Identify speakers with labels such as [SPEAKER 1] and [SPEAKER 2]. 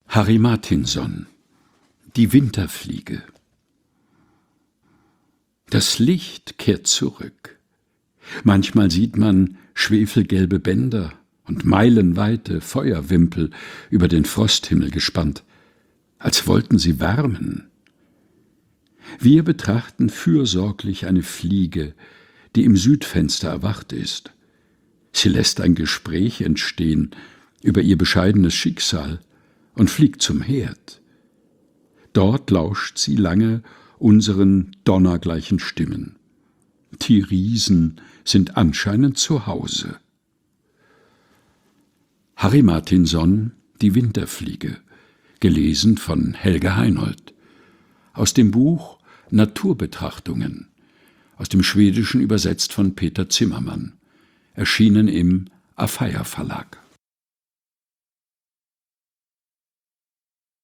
[SPEAKER 1] Harry Martinson: Die Winterfliege. Das Licht kehrt zurück. Manchmal sieht man schwefelgelbe Bänder und meilenweite Feuerwimpel über den Frosthimmel gespannt, als wollten sie wärmen. Wir betrachten fürsorglich eine Fliege, die im Südfenster erwacht ist. Sie lässt ein Gespräch entstehen über ihr bescheidenes Schicksal und fliegt zum Herd. Dort lauscht sie lange unseren donnergleichen Stimmen. Die Riesen sind anscheinend zu Hause. Harry Martinson: Die Winterfliege, gelesen von Helge Heinold. Aus dem Buch Naturbetrachtungen, aus dem Schwedischen übersetzt von Peter Zimmermann, erschienen im Afeier Verlag.